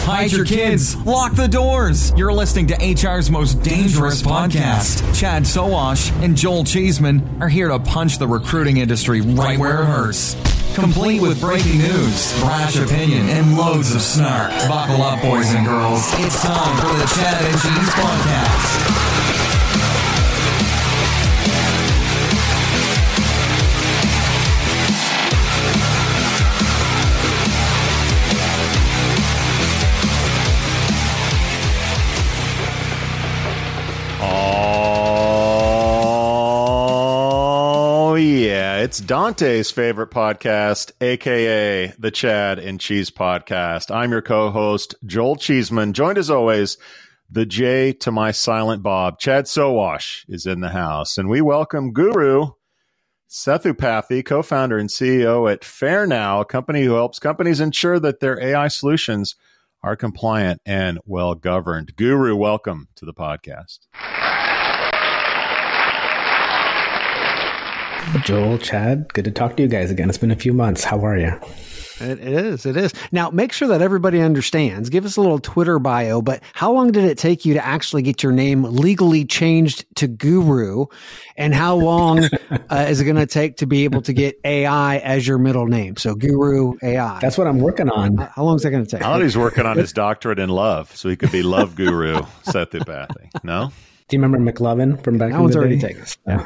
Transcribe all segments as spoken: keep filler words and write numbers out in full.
hide your kids, lock the doors. You're listening to H R's most dangerous podcast. Chad Sowash and Joel Cheeseman are here to punch the recruiting industry right where it hurts. Complete with breaking news, brash opinion, and loads of snark. Buckle up, boys and girls. It's time for the Chad and Cheese Podcast. Oh, yeah. It's Dante's favorite podcast, a k a the Chad and Cheese Podcast. I'm your co-host, Joel Cheeseman, joined as always, the J to my silent Bob. Chad Sowash is in the house, and we welcome Guru Sethupathi, co-founder and C E O at FairNow, a company who helps companies ensure that their A I solutions are compliant and well-governed. Guru, welcome to the podcast. Joel, Chad, good to talk to you guys again. It's been a few months. How are you? It is. It is. Now, make sure that everybody understands. Give us a little Twitter bio, but how long did it take you to actually get your name legally changed to Guru? And how long uh, is it going to take to be able to get A I as your middle name? So Guru A I. That's what I'm working on. Uh, how long is that going to take? I thought he's working on his doctorate in love, so he could be Love Guru Sethupathi. No? Do you remember McLovin from back that in one's the already day? taken. Yeah.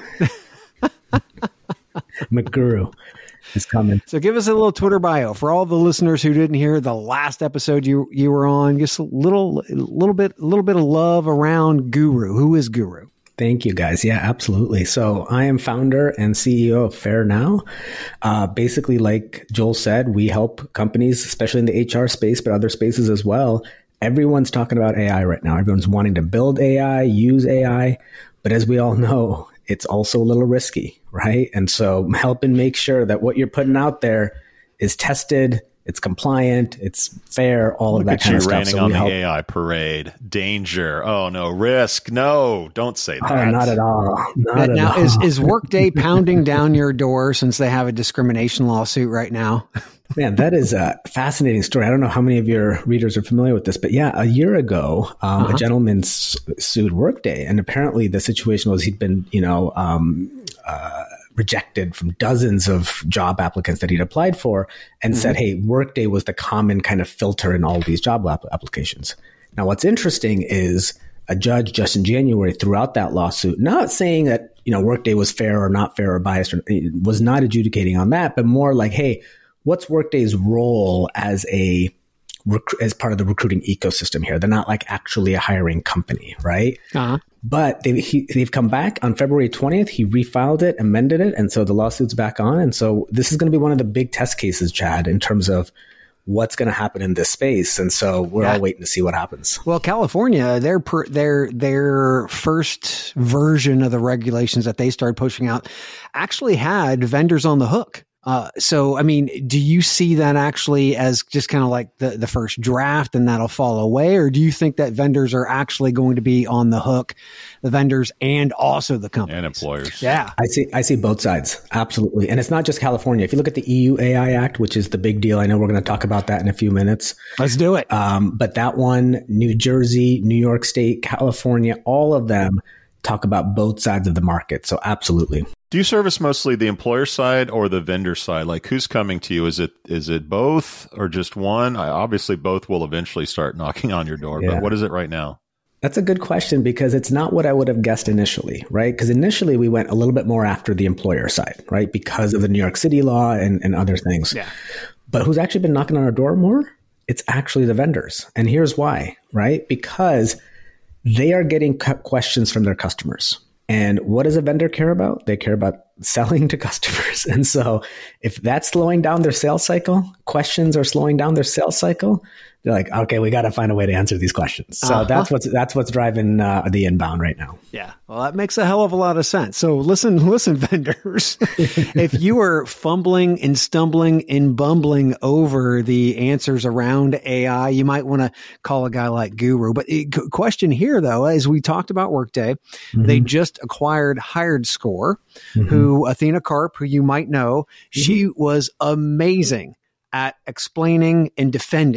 McGuru is coming. So give us a little Twitter bio for all the listeners who didn't hear the last episode you you were on. Just a little, little bit, a little bit of love around Guru. Who is Guru? Thank you, guys. Yeah, absolutely. So I am founder and C E O of FairNow. Uh, basically, like Joel said, we help companies, especially in the H R space, but other spaces as well. Everyone's talking about A I right now. Everyone's wanting to build A I, use A I. But as we all know, it's also a little risky, right? And so helping make sure that what you're putting out there is tested, it's compliant, it's fair, all Look of that kind of stuff. Raining So on we the help. A I parade. Danger. Oh, no. Risk. No, don't say that. Oh, not at all. Not at Now, all. is, is Workday pounding down your door since they have a discrimination lawsuit right now? Man, that is a fascinating story. I don't know how many of your readers are familiar with this, but yeah, a year ago, um, uh-huh. a gentleman s- sued Workday, and apparently the situation was he'd been, you know, um, uh, rejected from dozens of job applicants that he'd applied for, and mm-hmm. said, "Hey, Workday was the common kind of filter in all of these job app- applications." Now, what's interesting is a judge just in January threw out that lawsuit, not saying that you know Workday was fair or not fair or biased, or was not adjudicating on that, but more like, "Hey, what's Workday's role as a rec- as part of the recruiting ecosystem here?" They're not like actually a hiring company, right? Uh-huh. But they, he, they've come back on February twentieth. He refiled it, amended it, and so the lawsuit's back on. And so this is going to be one of the big test cases, Chad, in terms of what's going to happen in this space. And so we're yeah. all waiting to see what happens. Well, California, their per, their their first version of the regulations that they started pushing out actually had vendors on the hook. Uh, so, I mean, do you see that actually as just kind of like the, the first draft and that'll fall away? Or do you think that vendors are actually going to be on the hook, the vendors and also the companies? And employers. Yeah. I see, I see both sides. Absolutely. And it's not just California. If you look at the E U A I Act, which is the big deal, I know we're going to talk about that in a few minutes. Let's do it. Um, but that one, New Jersey, New York State, California, all of them talk about both sides of the market. So absolutely. Do you service mostly the employer side or the vendor side? Like who's coming to you? Is it is it both or just one? I, obviously, both will eventually start knocking on your door. Yeah. But what is it right now? That's a good question because it's not what I would have guessed initially, right? Because initially we went a little bit more after the employer side, right? Because of the New York City law and, and other things. Yeah. But who's actually been knocking on our door more? It's actually the vendors. And here's why, right? Because they are getting questions from their customers. And what does a vendor care about? They care about selling to customers. And so if that's slowing down their sales cycle, questions are slowing down their sales cycle, they're like, okay, we got to find a way to answer these questions. So uh-huh. that's what's that's what's driving uh, the inbound right now. Yeah, well, that makes a hell of a lot of sense. So listen, listen, vendors, if you are fumbling and stumbling and bumbling over the answers around A I, you might want to call a guy like Guru. But it, question here, though, as we talked about Workday, mm-hmm. they just acquired HiredScore, mm-hmm. who Athena Karp, who you might know, mm-hmm. she was amazing at explaining and defending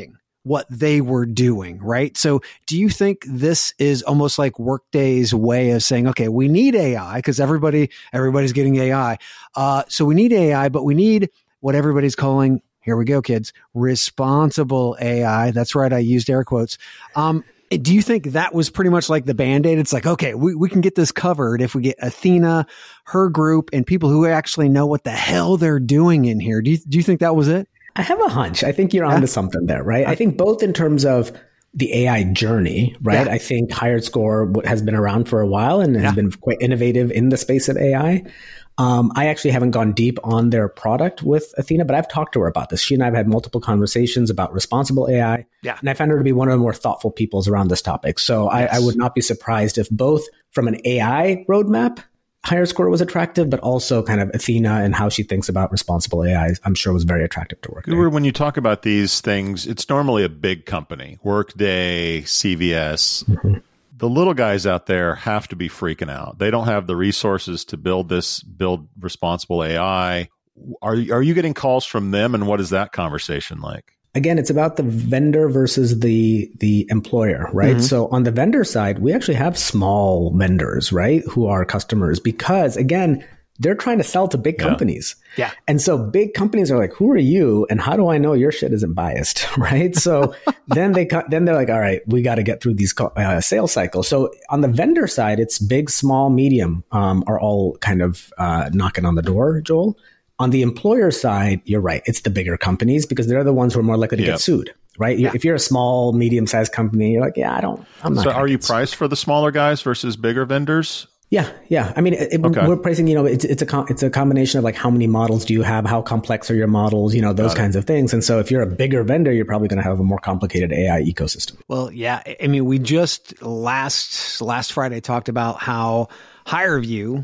what they were doing, right? So do you think this is almost like Workday's way of saying, okay, we need A I because everybody, everybody's getting A I. Uh, so we need A I, but we need what everybody's calling, here we go, kids, responsible A I. That's right. I used air quotes. Um, do you think that was pretty much like the Band-Aid? It's like, okay, we, we can get this covered if we get Athena, her group, and people who actually know what the hell they're doing in here. Do you, do you think that was it? I have a hunch. I think you're onto something there, right? I think both in terms of the A I journey, right? Yeah. I think HiredScore has been around for a while and has yeah. been quite innovative in the space of A I. Um, I actually haven't gone deep on their product with Athena, but I've talked to her about this. She and I have had multiple conversations about responsible A I. Yeah. And I found her to be one of the more thoughtful people around this topic. So yes. I, I would not be surprised if both from an A I roadmap, HiredScore was attractive, but also kind of Athena and how she thinks about responsible A I, I'm sure was very attractive to Workday. When you talk about these things, it's normally a big company, Workday, C V S. Mm-hmm. The little guys out there have to be freaking out. They don't have the resources to build this, build responsible A I. Are, are you getting calls from them? And what is that conversation like? Again, it's about the vendor versus the the employer, right? Mm-hmm. So on the vendor side, we actually have small vendors, right, who are customers because, again, they're trying to sell to big yeah. companies. Yeah. And so big companies are like, who are you? And how do I know your shit isn't biased, right? So then they then they're like, all right, we got to get through these uh, sales cycles. So on the vendor side, it's big, small, medium um, are all kind of uh, knocking on the door, Joel. On the employer side, you're right. It's the bigger companies because they're the ones who are more likely to yep. get sued, right? Yeah. If you're a small, medium-sized company, you're like, yeah, I don't, I'm not. So are you priced for the smaller guys versus bigger vendors? Yeah, yeah. I mean, it, okay. we're pricing, you know, it's it's a com- it's a combination of like how many models do you have, how complex are your models, you know, those Got kinds it. of things. And so if you're a bigger vendor, you're probably going to have a more complicated A I ecosystem. Well, yeah. I mean, we just last last Friday talked about how HireVue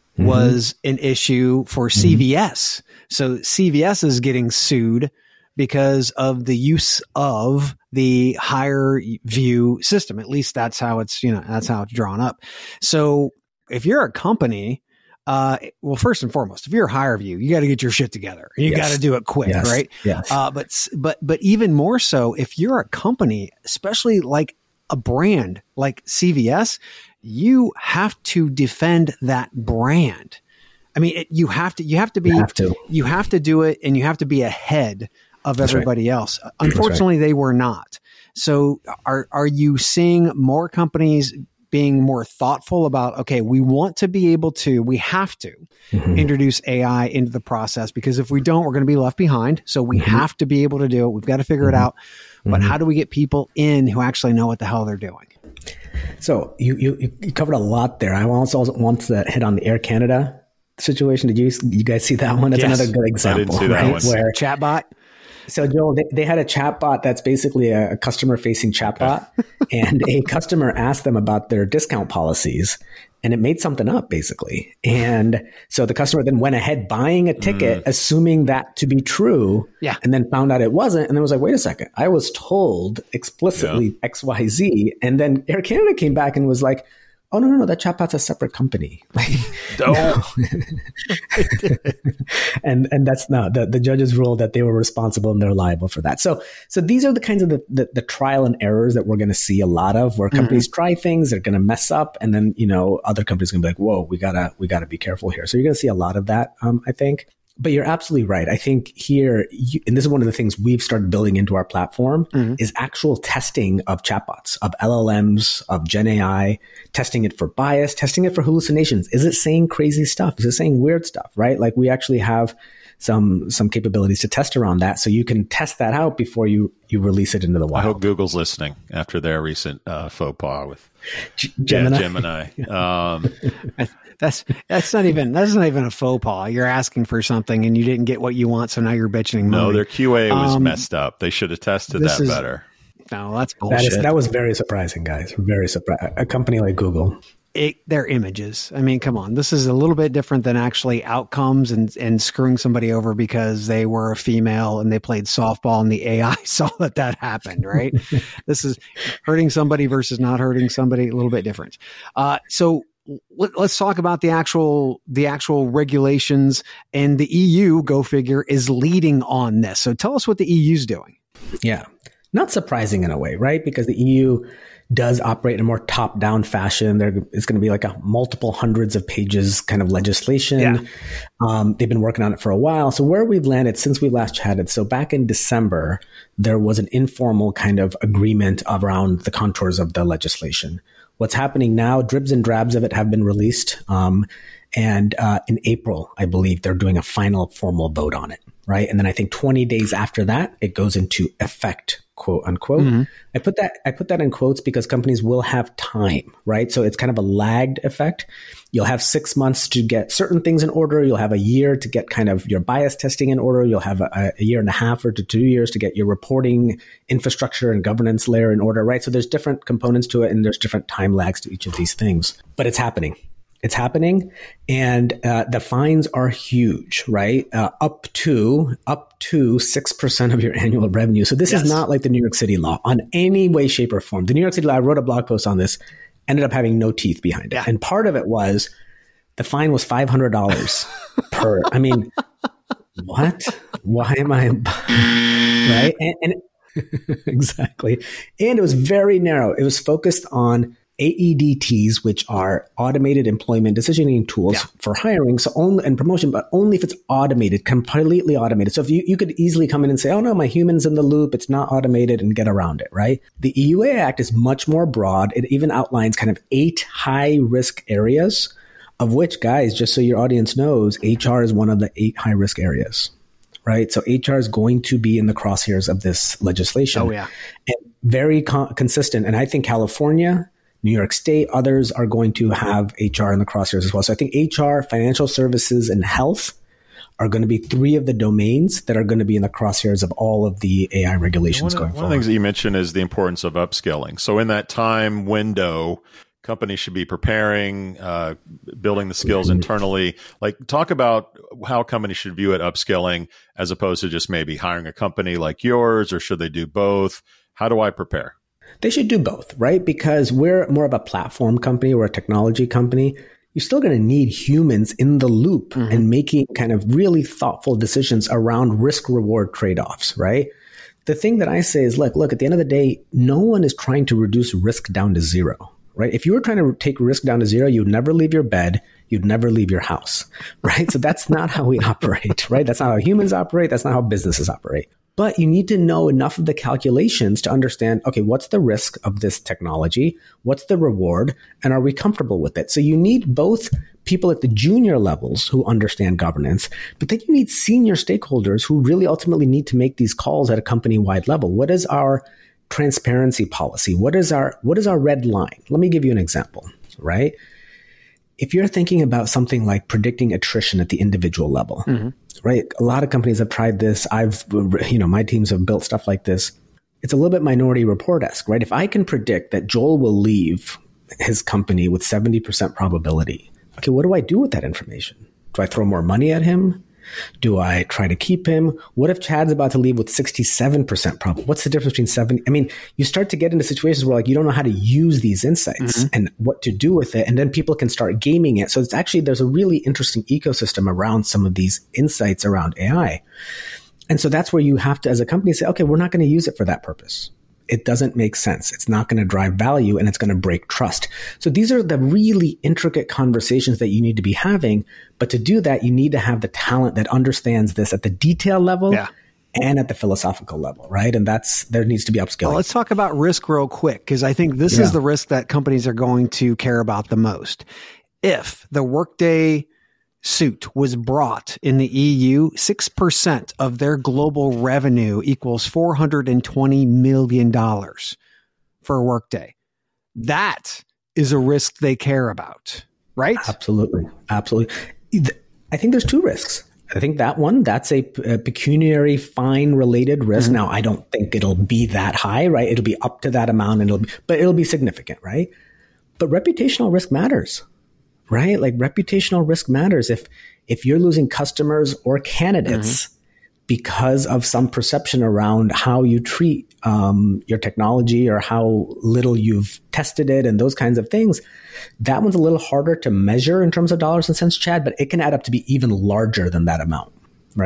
was mm-hmm. an issue for mm-hmm. C V S. So C V S is getting sued because of the use of the HireVue system. At least that's how it's, you know, that's how it's drawn up. So if you're a company, uh, well, first and foremost, if you're a HireVue, you got to get your shit together. You yes. got to do it quick, yes. right? Yes. Uh, but, but, but even more so, if you're a company, especially like a brand like C V S, you have to defend that brand. I mean, it, you have to, you have to be, you have to, you have to do it, and you have to be ahead of That's everybody right. else. Unfortunately, right. they were not. So are, are you seeing more companies being more thoughtful about, okay, we want to be able to, we have to mm-hmm. introduce A I into the process, because if we don't, we're going to be left behind. So we mm-hmm. have to be able to do it. We've got to figure mm-hmm. it out. But mm-hmm. how do we get people in who actually know what the hell they're doing? So you, you, you covered a lot there. I also want to hit on the Air Canada situation. Did you you guys see that one? That's yes. another good example. I didn't see that right? one. Where chatbot. So Joel, they, they had a chatbot that's basically a, a customer-facing chatbot, okay. and a customer asked them about their discount policies, and it made something up basically. And so the customer then went ahead buying a ticket, mm. assuming that to be true, yeah. and then found out it wasn't, and then was like, wait a second, I was told explicitly yeah. X Y Z, and then Air Canada came back and was like, oh, no, no, no, that chatbot's a separate company. No. and and that's no, the, the judges ruled that they were responsible and they're liable for that. So so these are the kinds of the, the, the trial and errors that we're going to see a lot of, where companies mm-hmm. try things, they're going to mess up, and then, you know, other companies are going to be like, whoa, we gotta we gotta be careful here. So you're going to see a lot of that, um, I think. But you're absolutely right. I think here, you, and this is one of the things we've started building into our platform, mm-hmm. is actual testing of chatbots, of L L Ms, of Gen A I, testing it for bias, testing it for hallucinations. Is it saying crazy stuff? Is it saying weird stuff, right? Like we actually have some some capabilities to test around that. So you can test that out before you, you release it into the wild. I hope Google's listening after their recent uh, faux pas with G- Gemini. Yeah, Gemini. Um, That's that's not even that's not even a faux pas. You're asking for something and you didn't get what you want, so now you're bitching. No, money. Their Q A was um, messed up. They should have tested that is, better. No, that's bullshit. That, is, that was very surprising, guys. Very surprising. A company like Google. It, they're images. I mean, come on. This is a little bit different than actually outcomes and, and screwing somebody over because they were a female and they played softball and the A I saw that that happened, right? This is hurting somebody versus not hurting somebody, a little bit different. Uh, so let, let's talk about the actual the actual regulations, and the E U, go figure, is leading on this. So tell us what the E U's doing. Yeah. not surprising in a way, right? Because the E U does operate in a more top-down fashion. There is going to be like a multiple hundreds of pages kind of legislation. Yeah. Um, they've been working on it for a while. So where we've landed since we last chatted, so back in December, there was an informal kind of agreement around the contours of the legislation. What's happening now, dribs and drabs of it have been released. Um, and uh, in April, I believe they're doing a final formal vote on it, right? And then I think twenty days after that, it goes into effect, quote unquote. Mm-hmm. I put that I put that in quotes because companies will have time, right? So it's kind of a lagged effect. You'll have six months to get certain things in order. You'll have a year to get kind of your bias testing in order. You'll have a, a year and a half or to two years to get your reporting infrastructure and governance layer in order, right? So there's different components to it and there's different time lags to each of these things, but it's happening. It's happening, and uh, the fines are huge, right? Uh, up to up to six percent of your annual revenue. So this yes. is not like the New York City law on any way, shape, or form. The New York City law, I wrote a blog post on this, ended up having no teeth behind it. Yeah. And part of it was the fine was five hundred dollars per. I mean, what? Why am I? Right? And, and exactly. And it was very narrow. It was focused on A E D Ts, which are automated employment decisioning tools yeah. for hiring, so only and promotion, but only if it's automated, completely automated. So if you, you could easily come in and say, oh no, my human's in the loop, it's not automated, and get around it, right? The E U A Act is much more broad. It even outlines kind of eight high risk areas, of which, guys, just so your audience knows, H R is one of the eight high risk areas, right? So H R is going to be in the crosshairs of this legislation. Oh yeah. And very con- consistent. And I think California, New York State, others are going to have H R in the crosshairs as well. So I think H R, financial services, and health are going to be three of the domains that are going to be in the crosshairs of all of the A I regulations one going of, forward. One of the things that you mentioned is the importance of upskilling. So in that time window, companies should be preparing, uh, building the skills mm-hmm. internally. Like, talk about how companies should view it, upskilling, as opposed to just maybe hiring a company like yours, or should they do both? How do I prepare? They should do both, right? Because we're more of a platform company or a technology company. You're still going to need humans in the loop mm-hmm. and making kind of really thoughtful decisions around risk-reward trade-offs, right? The thing that I say is, look, look, at the end of the day, no one is trying to reduce risk down to zero, right? If you were trying to take risk down to zero, you'd never leave your bed. You'd never leave your house, right? So that's not how we operate, right? That's not how humans operate. That's not how businesses operate. But you need to know enough of the calculations to understand, okay, what's the risk of this technology? What's the reward? And are we comfortable with it? So you need both people at the junior levels who understand governance, but then you need senior stakeholders who really ultimately need to make these calls at a company-wide level. What is our transparency policy? What is our, what is our red line? Let me give you an example, right? If you're thinking about something like predicting attrition at the individual level, mm-hmm. right? A lot of companies have tried this. I've, you know, my teams have built stuff like this. It's a little bit Minority Report-esque, right? If I can predict that Joel will leave his company with seventy percent probability, okay, what do I do with that information? Do I throw more money at him? Do I try to keep him? What if Chad's about to leave with sixty-seven percent probability? What's the difference between seventy? I mean, you start to get into situations where like you don't know how to use these insights mm-hmm. and what to do with it. And then people can start gaming it. So it's actually, there's a really interesting ecosystem around some of these insights around A I. And so that's where you have to, as a company, say, okay, we're not going to use it for that purpose. It doesn't make sense. It's not going to drive value and it's going to break trust. So these are the really intricate conversations that you need to be having. But to do that, you need to have the talent that understands this at the detail level yeah. and at the philosophical level, right? And that's, there needs to be upskilling. Well, let's talk about risk real quick, because I think this yeah. is the risk that companies are going to care about the most. If the Workday suit was brought in the E U, six percent of their global revenue equals four hundred twenty million dollars for Workday. That is a risk they care about, right? Absolutely. Absolutely. I think there's two risks. I think that one, that's a, a pecuniary fine related risk. Mm-hmm. Now, I don't think it'll be that high, right? It'll be up to that amount, and it'll be, but it'll be significant, right? But reputational risk matters. Right? Like reputational risk matters. If if you're losing customers or candidates mm-hmm. because of some perception around how you treat um, your technology or how little you've tested it and those kinds of things, that one's a little harder to measure in terms of dollars and cents, Chad, but it can add up to be even larger than that amount, right?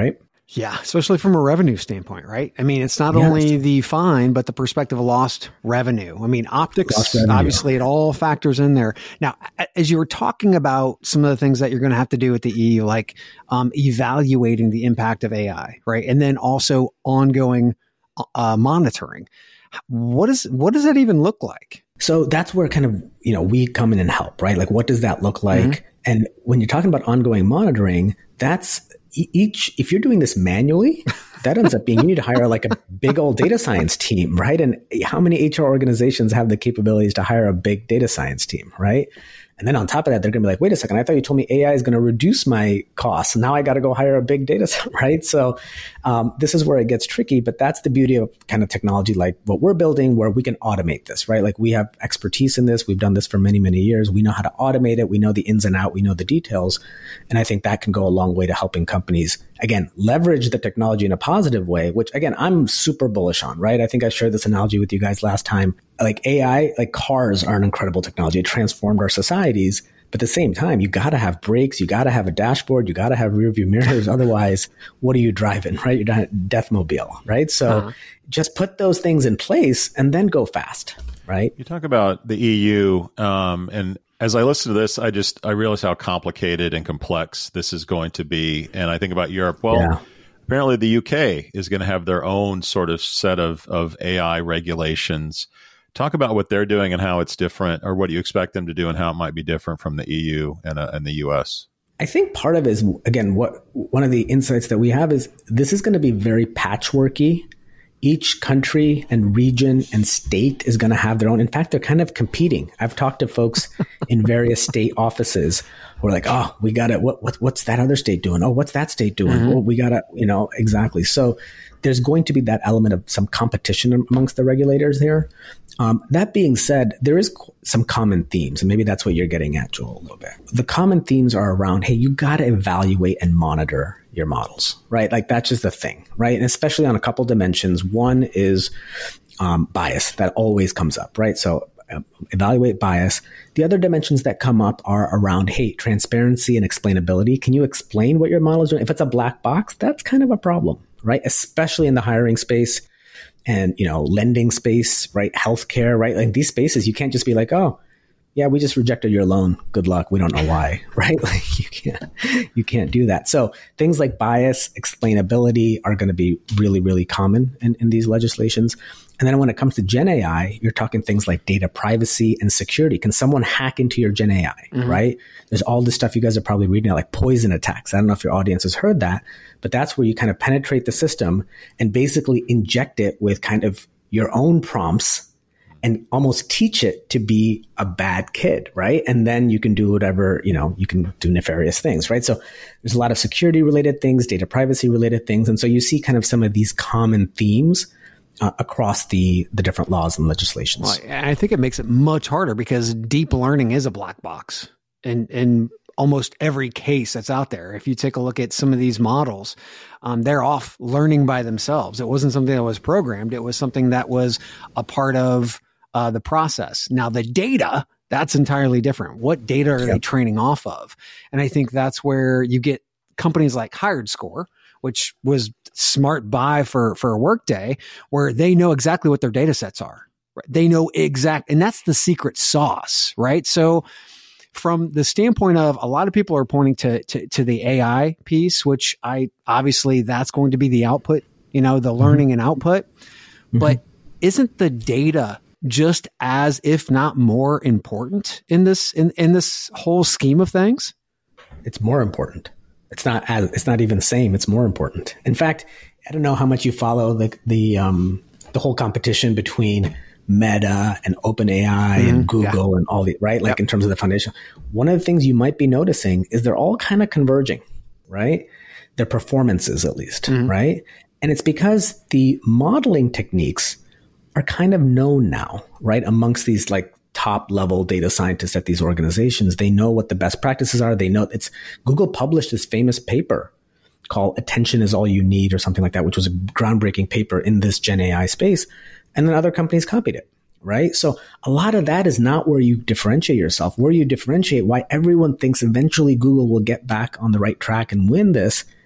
Yeah, especially from a revenue standpoint, right? I mean, it's not yes. only the fine, but the perspective of lost revenue. I mean, optics, obviously, it all factors in there. Now, as you were talking about some of the things that you're going to have to do at the E U, like um, evaluating the impact of A I, right? And then also ongoing uh, monitoring. What is what does that even look like? So that's where kind of, you know, we come in and help, right? Like, what does that look like? Mm-hmm. And when you're talking about ongoing monitoring, that's each, if you're doing this manually, that ends up being, you need to hire like a big old data science team, right? And how many H R organizations have the capabilities to hire a big data science team, right? And then on top of that, they're going to be like, wait a second, I thought you told me A I is going to reduce my costs. Now I got to go hire a big data set, right? So um, this is where it gets tricky, but that's the beauty of kind of technology like what we're building, where we can automate this, right? Like we have expertise in this. We've done this for many, many years. We know how to automate it. We know the ins and out. We know the details. And I think that can go a long way to helping companies, again, leverage the technology in a positive way, which again, I'm super bullish on, right? I think I shared this analogy with you guys last time. Like A I, like cars are an incredible technology. It transformed our societies. But at the same time, you got to have brakes. You got to have a dashboard. You got to have rear view mirrors. Otherwise, what are you driving, right? You're not Deathmobile, right? So uh-huh. just put those things in place and then go fast, right? You talk about the E U, um, and as I listen to this, I just I realize how complicated and complex this is going to be. And I think about Europe. Well, yeah. apparently the U K is going to have their own sort of set of, of A I regulations. Talk about what they're doing and how it's different, or what you expect them to do and how it might be different from the E U and, uh, and the U S. I think part of it is, again, what one of the insights that we have is this is going to be very patchworky. Each country and region and state is going to have their own. In fact, they're kind of competing. I've talked to folks in various state offices who are like, oh, we got to, what, what, what's that other state doing? Oh, what's that state doing? Mm-hmm. Oh, we got to, you know, exactly. So there's going to be that element of some competition amongst the regulators here. Um, that being said, there is some common themes, and maybe that's what you're getting at, Joel, a little bit. The common themes are around, hey, you got to evaluate and monitor your models, right? Like that's just the thing, right? And especially on a couple dimensions. One is um, bias that always comes up, right? So uh, evaluate bias. The other dimensions that come up are around, hey, transparency and explainability. Can you explain what your model is doing? If it's a black box, that's kind of a problem, right? Especially in the hiring space. And, you know, lending space, right? Healthcare, right? Like these spaces, you can't just be like, oh, yeah, we just rejected your loan. Good luck. We don't know why, right? Like you can't, you can't do that. So things like bias, explainability are going to be really, really common in, in these legislations. And then when it comes to Gen A I, you're talking things like data privacy and security. Can someone hack into your Gen A I, mm-hmm. right? There's all this stuff you guys are probably reading out, like poison attacks. I don't know if your audience has heard that, but that's where you kind of penetrate the system and basically inject it with kind of your own prompts and almost teach it to be a bad kid, right? And then you can do whatever, you know, you can do nefarious things, right? So there's a lot of security related things, data privacy related things. And so you see kind of some of these common themes Uh, across the the different laws and legislations. Well, and I think it makes it much harder because deep learning is a black box in, in almost every case that's out there. If you take a look at some of these models, um, they're off learning by themselves. It wasn't something that was programmed. It was something that was a part of uh, the process. Now, the data, that's entirely different. What data are yep. they training off of? And I think that's where you get companies like HiredScore, which was smart buy for, for a Workday, where they know exactly what their data sets are. Right? They know exact, and that's the secret sauce, right? So from the standpoint of a lot of people are pointing to, to, to the A I piece, which I, obviously that's going to be the output, you know, the learning mm-hmm. and output, mm-hmm. but isn't the data just as, if not more important in this, in, in this whole scheme of things? It's more important. It's not as, it's not even the same. It's more important. In fact, I don't know how much you follow the the um, the whole competition between Meta and OpenAI mm-hmm. and Google yeah. and all the right, like yep. in terms of the foundation. One of the things you might be noticing is they're all kind of converging, right? Their performances, at least, mm-hmm. right? And it's because the modeling techniques are kind of known now, right, amongst these like top level data scientists at these organizations. They know what the best practices are. They know it's Google published this famous paper called Attention is All You Need or something like that, which was a groundbreaking paper in this Gen A I space. And then other companies copied it, right? So a lot of that is not where you differentiate yourself. Where you differentiate, why everyone thinks eventually Google will get back on the right track and win this,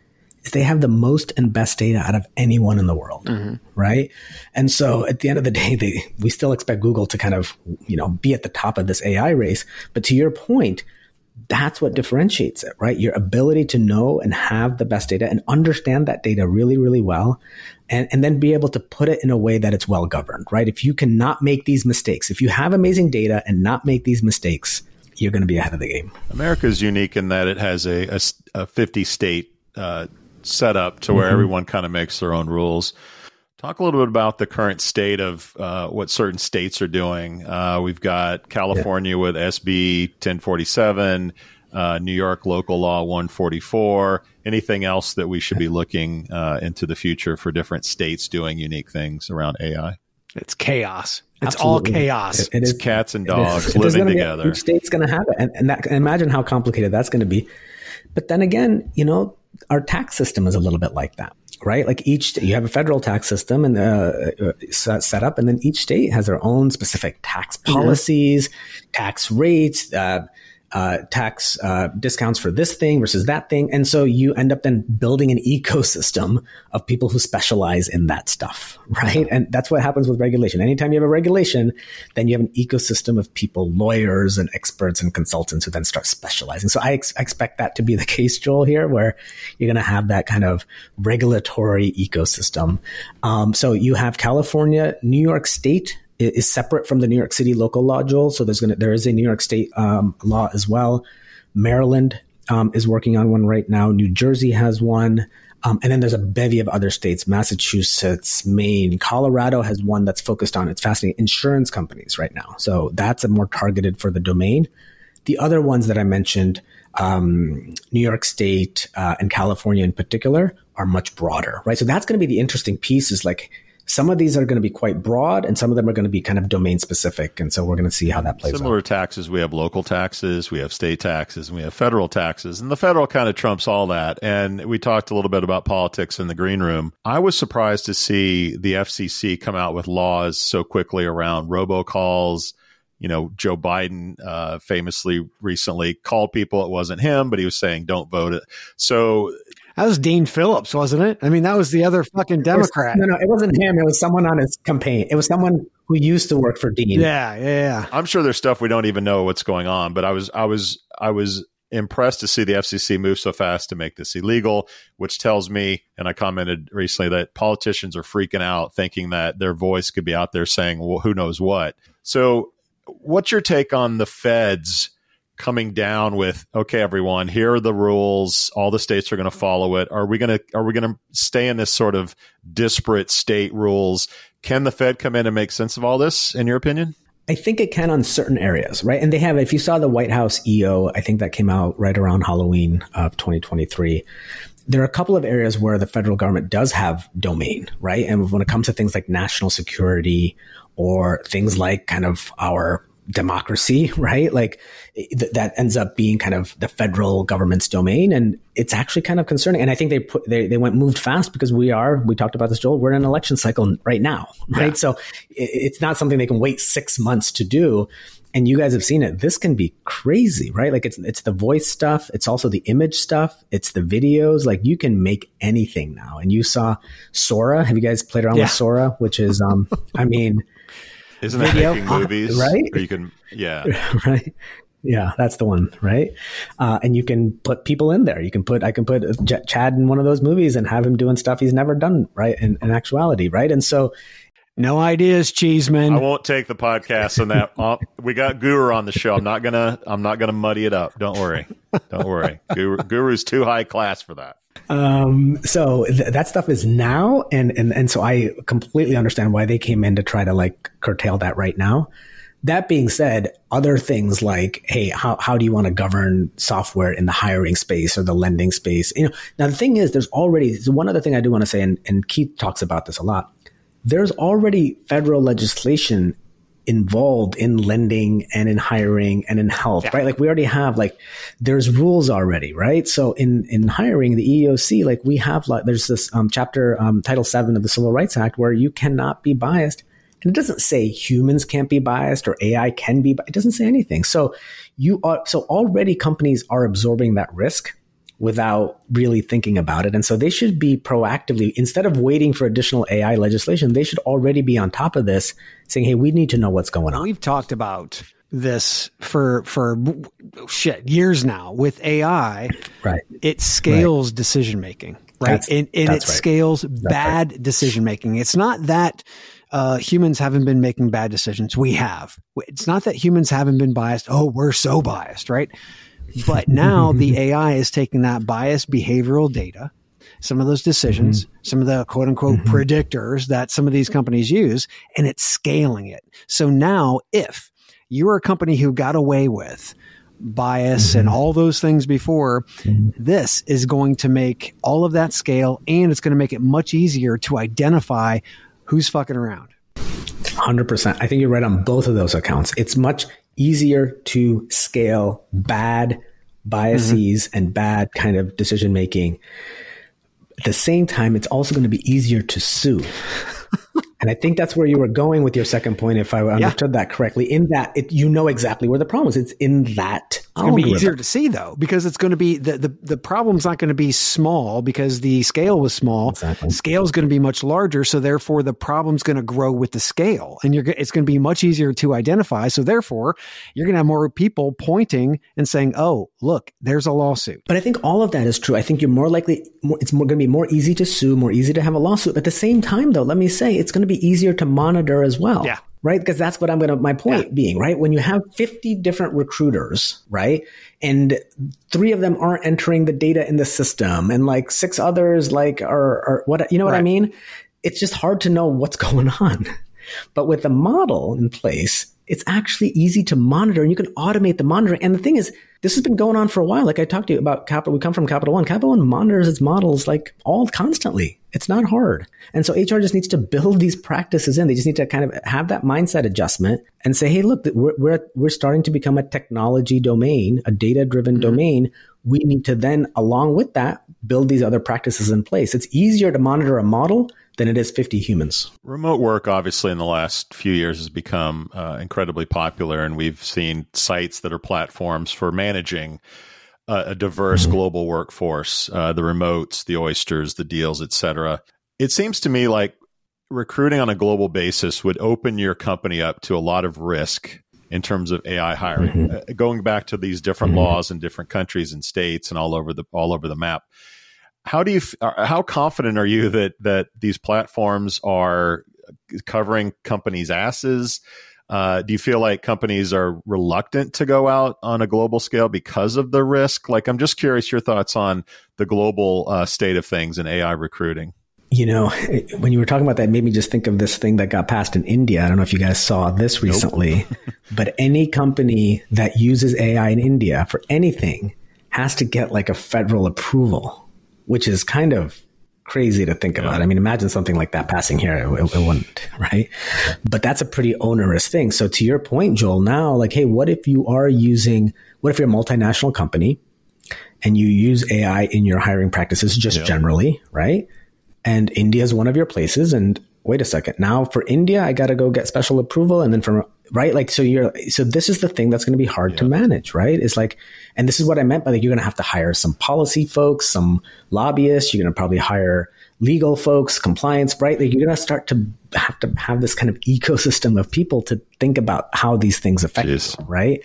is they have the most and best data out of anyone in the world, mm-hmm. right? And so at the end of the day, they, we still expect Google to kind of, you know, be at the top of this A I race. But to your point, that's what differentiates it, right? Your ability to know and have the best data and understand that data really, really well, and, and then be able to put it in a way that it's well governed, right? If you cannot make these mistakes, if you have amazing data and not make these mistakes, you're going to be ahead of the game. America is unique in that it has a, a, a fifty state uh, setup to where mm-hmm. everyone kind of makes their own rules. Talk a little bit about the current state of uh, what certain states are doing. Uh, we've got California yeah. with S B ten forty-seven, uh, New York local law one forty-four. Anything else that we should be looking uh, into the future for different states doing unique things around A I? It's chaos. It's Absolutely. all chaos. It, it it's is, cats and dogs it living be, together. Each state's going to have it. And, and that, imagine how complicated that's going to be. But then again, you know, our tax system is a little bit like that, right? Like each, you have a federal tax system and uh, set up, and then each state has their own specific tax policies, mm-hmm. tax rates, uh, uh, tax uh, discounts for this thing versus that thing. And so you end up then building an ecosystem of people who specialize in that stuff, right? And that's what happens with regulation. Anytime you have a regulation, then you have an ecosystem of people, lawyers and experts and consultants who then start specializing. So I, ex- I expect that to be the case, Joel, here, where you're going to have that kind of regulatory ecosystem. Um, so you have California, New York State is separate from the New York City local law, Joel. So there's going to, there is a New York State um, law as well. Maryland um, is working on one right now. New Jersey has one. Um, and then there's a bevy of other states, Massachusetts, Maine, Colorado has one that's focused on, it's fascinating, insurance companies right now. So that's a more targeted for the domain. The other ones that I mentioned, um, New York State uh, and California in particular, are much broader, right? So that's going to be the interesting piece, is like, some of these are going to be quite broad and some of them are going to be kind of domain specific. And so we're going to see how that plays out. Similar taxes. We have local taxes, we have state taxes, and we have federal taxes. And the federal kind of trumps all that. And we talked a little bit about politics in the green room. I was surprised to see the F C C come out with laws so quickly around robocalls. You know, Joe Biden uh, famously recently called people. It wasn't him, but he was saying, don't vote it. So that was Dean Phillips, wasn't it? I mean, that was the other fucking Democrat. It was, no, no, it wasn't him. It was someone on his campaign. It was someone who used to work for Dean. Yeah, yeah, yeah. I'm sure there's stuff we don't even know what's going on, but I was, I was, I was impressed to see the F C C move so fast to make this illegal, which tells me, and I commented recently, that politicians are freaking out thinking that their voice could be out there saying, well, who knows what. So what's your take on the feds coming down with, okay, everyone, here are the rules. All the states are going to follow it. Are we going to, are we going to stay in this sort of disparate state rules? Can the Fed come in and make sense of all this, in your opinion? I think it can on certain areas, right? And they have, if you saw the White House E O, I think that came out right around Halloween of twenty twenty-three. There are a couple of areas where the federal government does have domain, right? And when it comes to things like national security or things like kind of our democracy, right? Like th- that ends up being kind of the federal government's domain. And it's actually kind of concerning. And I think they put, they, they went moved fast because we are, we talked about this, Joel, we're in an election cycle right now, right? Yeah. So it, it's not something they can wait six months to do. And you guys have seen it. This can be crazy, right? Like it's, it's the voice stuff. It's also the image stuff. It's the videos. Like you can make anything now. And you saw Sora. Have you guys played around yeah. with Sora? Which is, um, I mean, Isn't that making movies? Uh, right? Or you can, yeah. Right. Yeah, that's the one, right? Uh, and you can put people in there. You can put, I can put J- Chad in one of those movies and have him doing stuff he's never done, right? In, in actuality, right? And so, no ideas, Cheeseman. I won't take the podcast on that. Uh, we got Guru on the show. I'm not gonna, I'm not gonna muddy it up. Don't worry. Don't worry. Guru, Guru's too high class for that. Um, so th- that stuff is now. And, and, and so I completely understand why they came in to try to like curtail that right now. That being said, other things like, hey, how, how do you want to govern software in the hiring space or the lending space? You know, now the thing is, there's already, so one other thing I do want to say, and, and Keith talks about this a lot. There's already federal legislation involved in lending and in hiring and in health, yeah. right? Like we already have, like, there's rules already, right? So in, in hiring, the E E O C, like we have, like, there's this um, chapter, um, Title seven of the Civil Rights Act, where you cannot be biased. And it doesn't say humans can't be biased or A I can be, but it doesn't say anything. So you are, so already companies are absorbing that risk without really thinking about it. And so they should be proactively, instead of waiting for additional A I legislation, they should already be on top of this, saying, hey, we need to know what's going on. We've talked about this for for shit years now with A I. Right. It scales right. decision making, right? That's, and and it right. scales that's bad right. decision making. It's not that uh, humans haven't been making bad decisions. We have. It's not that humans haven't been biased. Oh, we're so biased, right? But now the A I is taking that biased behavioral data, some of those decisions, mm-hmm. some of the quote unquote mm-hmm. predictors that some of these companies use, and it's scaling it. So now if you are a company who got away with bias mm-hmm. and all those things before, mm-hmm. this is going to make all of that scale, and it's going to make it much easier to identify who's fucking around. one hundred percent. I think you're right on both of those accounts. It's much easier to scale bad biases mm-hmm. and bad kind of decision making. At the same time, it's also going to be easier to sue. And I think that's where you were going with your second point, if I understood yeah. that correctly, in that it, you know exactly where the problem is. It's in that. It's going to be easier to see, though, because it's going to be the, the, the problem's not going to be small because the scale was small. Exactly. Scale is going to be much larger. So therefore, the problem's going to grow with the scale, and you're, it's going to be much easier to identify. So therefore, you're going to have more people pointing and saying, oh, look, there's a lawsuit. But I think all of that is true. I think you're more likely, more, it's more, going to be more easy to sue, more easy to have a lawsuit. But at the same time, though, let me say, it's going to be easier to monitor as well. Yeah. Right? Because that's what I'm going to, my point yeah. being, right? When you have fifty different recruiters, right? And three of them aren't entering the data in the system, and like six others, like are, are what, you know what right. I mean? It's just hard to know what's going on. But with the model in place, it's actually easy to monitor, and you can automate the monitoring. And the thing is, this has been going on for a while. Like I talked to you about Capital, we come from Capital One. Capital One monitors its models like all constantly. It's not hard. And so H R just needs to build these practices in. They just need to kind of have that mindset adjustment and say, hey, look, we're we're, we're starting to become a technology domain, a data-driven mm-hmm. domain. We need to then, along with that, build these other practices in place. It's easier to monitor a model than it is fifty humans. Remote work, obviously, in the last few years has become uh, incredibly popular, and we've seen sites that are platforms for managing uh, a diverse mm-hmm. global workforce, uh, the remotes, the oysters, the deals, et cetera. It seems to me like recruiting on a global basis would open your company up to a lot of risk in terms of A I hiring. Mm-hmm. Uh, going back to these different mm-hmm. laws in different countries and states and all over the all over the map. How do you? How confident are you that that these platforms are covering companies' asses? Uh, do you feel like companies are reluctant to go out on a global scale because of the risk? Like, I'm just curious your thoughts on the global uh, state of things in A I recruiting. You know, when you were talking about that, it made me just think of this thing that got passed in India. I don't know if you guys saw this recently, nope. But any company that uses A I in India for anything has to get like a federal approval, which is kind of crazy to think yeah. about. I mean, imagine something like that passing here. It, it wouldn't, right? But that's a pretty onerous thing. So to your point, Joel, now, like, hey, what if you are using, what if you're a multinational company and you use A I in your hiring practices just yeah. generally, right? And India is one of your places. And wait a second, now for India, I got to go get special approval. And then from, right? Like, so you're, so this is the thing that's going to be hard yeah. to manage, right? It's like, and this is what I meant by like, you're going to have to hire some policy folks, some lobbyists, you're going to probably hire legal folks, compliance, right? Like you're going to start to have to have this kind of ecosystem of people to think about how these things affect Jeez. you, right?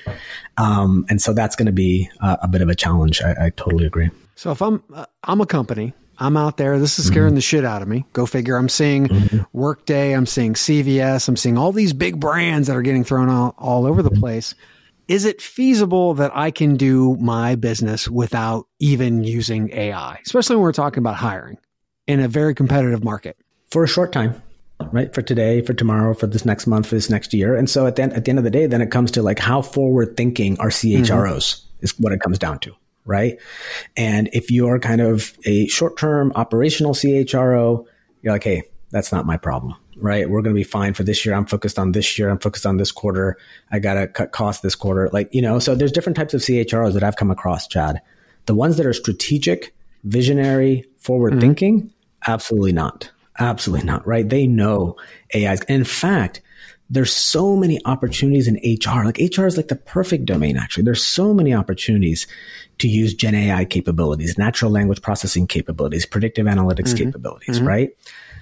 Um, and so that's going to be a, a bit of a challenge. I, I totally agree. So if I'm, uh, I'm a company, I'm out there. This is scaring mm-hmm. the shit out of me. Go figure. I'm seeing mm-hmm. Workday. I'm seeing C V S. I'm seeing all these big brands that are getting thrown all, all over the place. Is it feasible that I can do my business without even using A I, especially when we're talking about hiring in a very competitive market? For a short time, right? For today, for tomorrow, for this next month, for this next year. And so at the end, at the end of the day, then it comes to like how forward thinking are C H R Os mm-hmm. is what it comes down to. Right. And if you're kind of a short-term operational C H R O, you're like, hey, that's not my problem. Right. We're going to be fine for this year. I'm focused on this year. I'm focused on this quarter. I got to cut costs this quarter. Like, you know, so there's different types of C H R Os that I've come across, Chad. The ones that are strategic, visionary, forward mm-hmm. thinking, absolutely not. Absolutely not. Right. They know A Is. In fact, there's so many opportunities in H R. Like H R is like the perfect domain, actually. There's so many opportunities to use Gen A I capabilities, natural language processing capabilities, predictive analytics mm-hmm. capabilities, mm-hmm. right?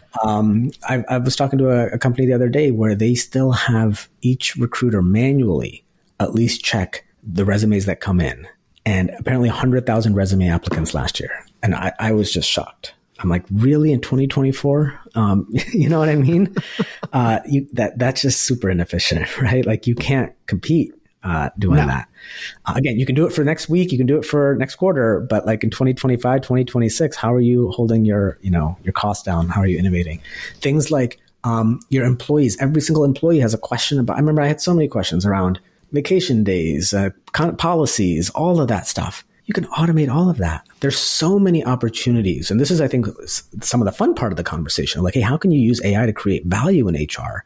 Um, I, I was talking to a, a company the other day where they still have each recruiter manually at least check the resumes that come in. And apparently one hundred thousand resume applicants last year. And I, I was just shocked. I'm like, really, in twenty twenty-four? Um, you know what I mean? uh, you, that that's just super inefficient, right? Like you can't compete uh, doing no. that. Uh, again, you can do it for next week, you can do it for next quarter, but like in twenty twenty-five, twenty twenty-six, how are you holding your, you know, your costs down? How are you innovating? Things like um, your employees. Every single employee has a question about. I remember I had so many questions around vacation days, uh, policies, all of that stuff. You can automate all of that. There's so many opportunities. And this is, I think, some of the fun part of the conversation. Like, hey, how can you use A I to create value in H R?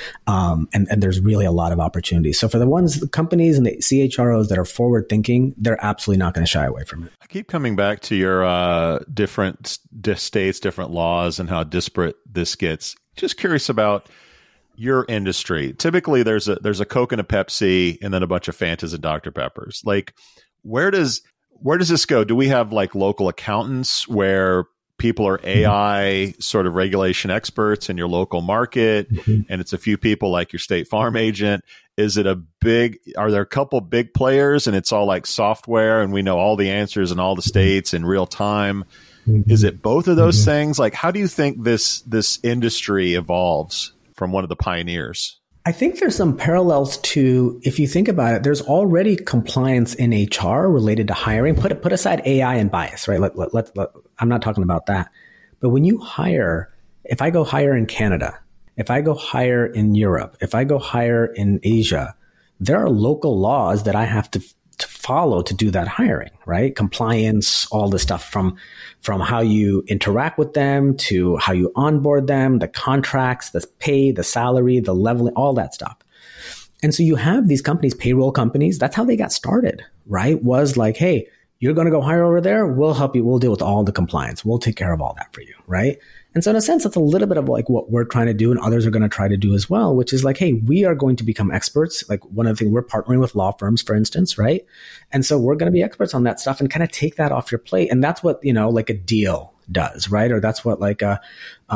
Um, and, and there's really a lot of opportunities. So for the ones, the companies and the C H R Os that are forward thinking, they're absolutely not going to shy away from it. I keep coming back to your uh, different states, different laws, and how disparate this gets. Just curious about your industry. Typically, there's a there's a Coke and a Pepsi, and then a bunch of Fantas and Doctor Peppers. Like, where does Where does this go? Do we have like local accountants where people are A I sort of regulation experts in your local market, mm-hmm. and it's a few people like your State Farm agent? Is it a big, are there a couple big players and it's all like software and we know all the answers in all the states in real time? Mm-hmm. Is it both of those mm-hmm. things? Like, how do you think this this industry evolves from one of the pioneers? I think there's some parallels to, if you think about it, there's already compliance in H R related to hiring. Put put aside A I and bias, right? Let, let, let, let, I'm not talking about that. But when you hire, if I go hire in Canada, if I go hire in Europe, if I go hire in Asia, there are local laws that I have to to follow to do that hiring, right? Compliance, all the stuff from, from how you interact with them to how you onboard them, the contracts, the pay, the salary, the leveling, all that stuff. And so you have these companies, payroll companies. That's how they got started, right? Was like, hey, you're going to go hire over there. We'll help you. We'll deal with all the compliance. We'll take care of all that for you, right? And so in a sense, that's a little bit of like what we're trying to do and others are going to try to do as well, which is like, hey, we are going to become experts. Like one of the things, we're partnering with law firms, for instance, right? And so we're going to be experts on that stuff and kind of take that off your plate. And that's what, you know, like a deal does, right? Or that's what like a,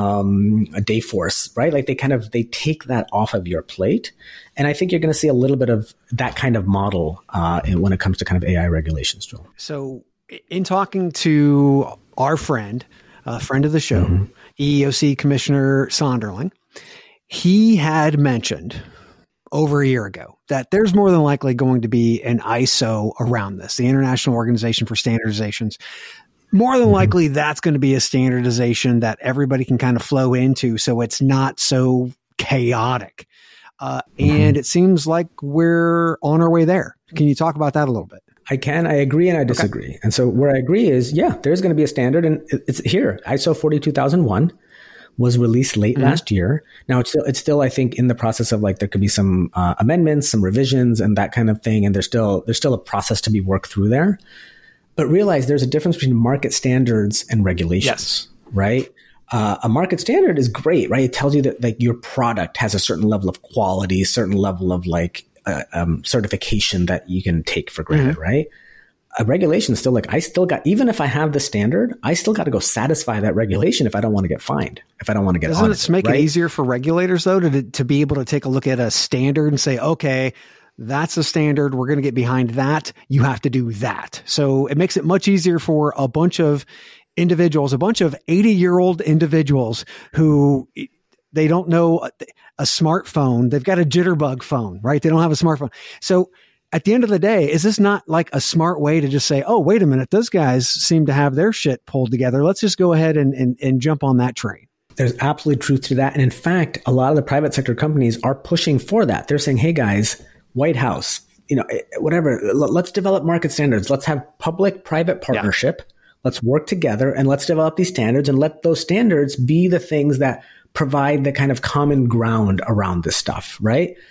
um, a Dayforce, right? Like they kind of, they take that off of your plate. And I think you're going to see a little bit of that kind of model uh, when it comes to kind of A I regulations, Joel. So in talking to our friend, a friend of the show, mm-hmm. E E O C Commissioner Sonderling, he had mentioned over a year ago that there's more than likely going to be an I S O around this, the International Organization for Standardizations. More than mm-hmm. likely, that's going to be a standardization that everybody can kind of flow into, so it's not so chaotic. Uh, mm-hmm. And it seems like we're on our way there. Can you talk about that a little bit? I can. I agree and I disagree. Okay. And so where I agree is, yeah, there's going to be a standard, and it's here. I S O forty-two thousand one was released late mm-hmm. last year. Now it's still, it's still, I think, in the process of like, there could be some uh, amendments, some revisions and that kind of thing. And there's still, there's still a process to be worked through there. But realize there's a difference between market standards and regulations, yes. right? Uh, a market standard is great, right? It tells you that like your product has a certain level of quality, certain level of like uh, um, certification that you can take for granted, mm-hmm. right? A regulation is still like, I still got, even if I have the standard, I still got to go satisfy that regulation if I don't want to get fined, if I don't want to get Doesn't audited. Doesn't it make right? it easier for regulators though to to be able to take a look at a standard and say, okay, that's a standard. We're going to get behind that. You have to do that. So it makes it much easier for a bunch of individuals, a bunch of eighty year old individuals who they don't know a, a smartphone. They've got a jitterbug phone, right? They don't have a smartphone. So at the end of the day, is this not like a smart way to just say, oh, wait a minute, those guys seem to have their shit pulled together. Let's just go ahead and, and, and jump on that train. There's absolute truth to that. And in fact, a lot of the private sector companies are pushing for that. They're saying, hey guys, White House, you know, whatever, let's develop market standards. Let's have public-private partnership. Yeah. Let's work together and let's develop these standards and let those standards be the things that provide the kind of common ground around this stuff, right?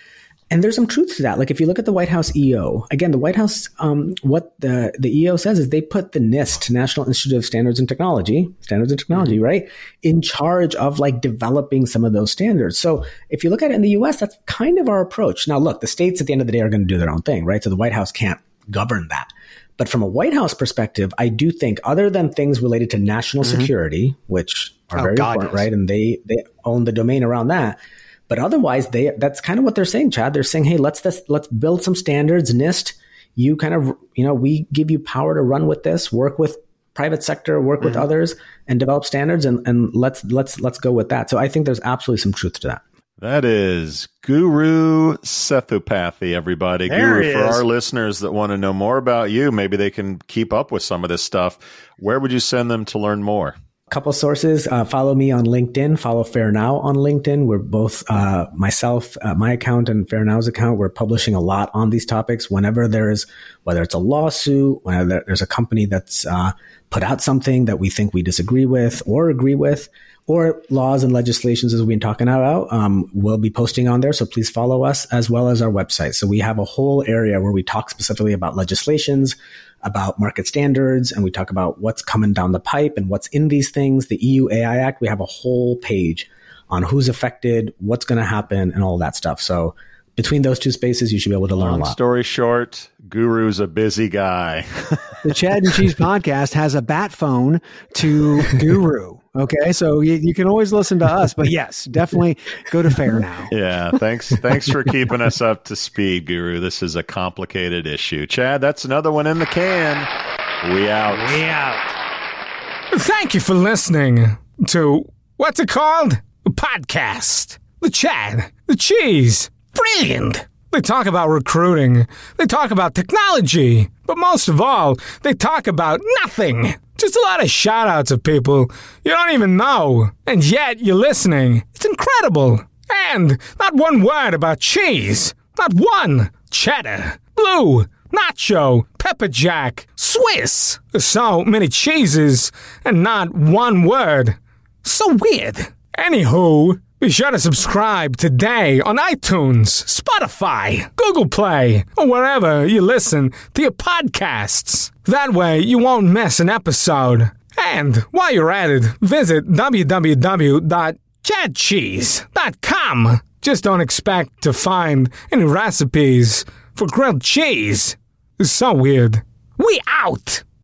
And there's some truth to that. Like if you look at the White House E O, again, the White House, um, what the, the E O says is they put the NIST, National Institute of Standards and Technology, Standards and Technology, mm-hmm. right, in charge of like developing some of those standards. So if you look at it in the U S, that's kind of our approach. Now, look, the states at the end of the day are going to do their own thing, right? So the White House can't govern that. But from a White House perspective, I do think other than things related to national mm-hmm. security, which are oh, very God, important, yes. right? And they, they own the domain around that. But otherwise, they that's kind of what they're saying, Chad. They're saying, hey, let's this, let's build some standards. NIST, you kind of, you know, we give you power to run with this, work with private sector, work mm-hmm. with others, and develop standards, and, and let's let's let's go with that. So I think there's absolutely some truth to that. That is Guru Sethupathi, everybody. There Guru, for our listeners that want to know more about you, maybe they can keep up with some of this stuff. Where would you send them to learn more? Couple sources. Uh, follow me on LinkedIn. Follow Fair Now on LinkedIn. We're both uh, myself, uh, my account, and Fair Now's account. We're publishing a lot on these topics. Whenever there is, whether it's a lawsuit, whenever there's a company that's uh, put out something that we think we disagree with or agree with, or laws and legislations as we've been talking about, um, we'll be posting on there. So please follow us as well as our website. So we have a whole area where we talk specifically about legislations, about market standards, and we talk about what's coming down the pipe and what's in these things. The E U A I Act, we have a whole page on who's affected, what's going to happen, and all that stuff. So between those two spaces, you should be able to learn Long a lot. Story short, Guru's a busy guy. The Chad and Cheese podcast has a bat phone to Guru. Okay, so you, you can always listen to us, but yes, definitely go to Fair Now. Yeah, thanks thanks for keeping us up to speed, Guru. This is a complicated issue. Chad, that's another one in the can. We out. We out. Thank you for listening to, what's it called? A podcast. The Chad, the Cheese. Brilliant. They talk about recruiting. They talk about technology. But most of all, they talk about nothing. Just a lot of shout-outs of people you don't even know. And yet you're listening. It's incredible. And not one word about cheese. Not one. Cheddar, blue, nacho, pepper jack, Swiss. So many cheeses and not one word. So weird. Anywho, be sure to subscribe today on iTunes, Spotify, Google Play, or wherever you listen to your podcasts. That way you won't miss an episode. And while you're at it, visit w w w dot chad cheese dot com. Just don't expect to find any recipes for grilled cheese. It's so weird. We out!